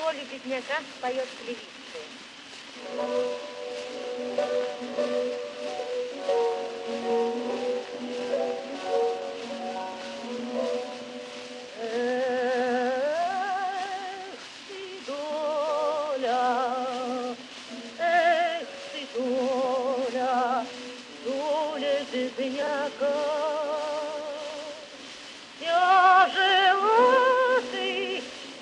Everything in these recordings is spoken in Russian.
роли бедняка поет певица. Бедняка, тяжело ты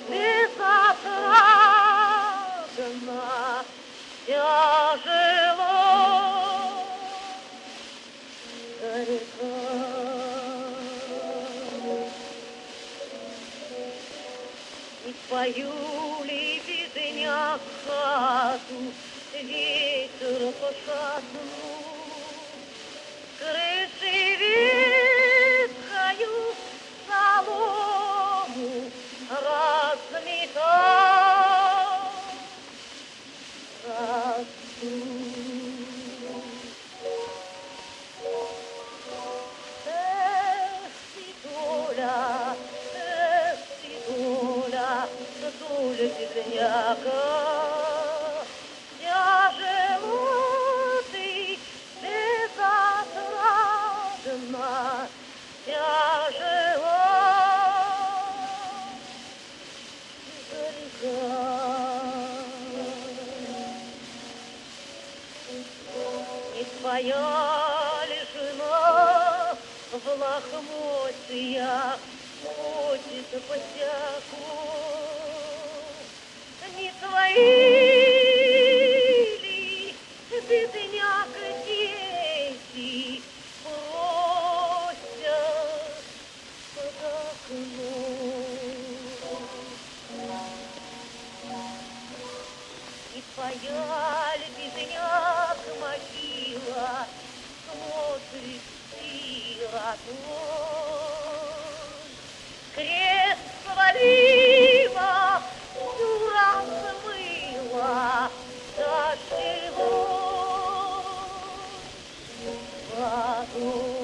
безотрадна, тяжело горька. И пою ли бедняка, ветер по шатру, крыши ветхою солому разметал росу. Доля бедняка, тяжело ты безотрадна, тяжело горька. Не твоя ли жена в лохмотьях ходит босяку? Не твои ли, бедняка, дети просят под окном? И твоя ли, бедняк, могила смотрит сиротой? Крест свалила, всю размыла дождевой водой.